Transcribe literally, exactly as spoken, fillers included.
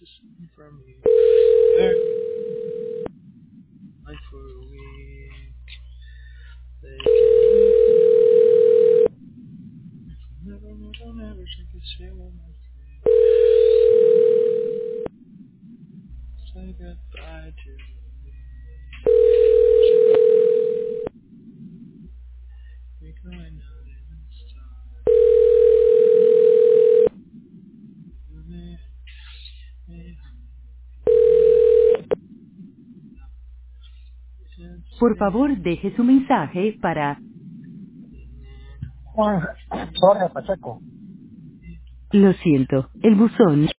from you. There, like for a week. They can never, never, never shake a shame on my face. Say goodbye to me. We going out in the stars. Me, me, it's Por me. favor, deje su mensaje para... Juan Jorge Pacheco. Lo siento, el buzón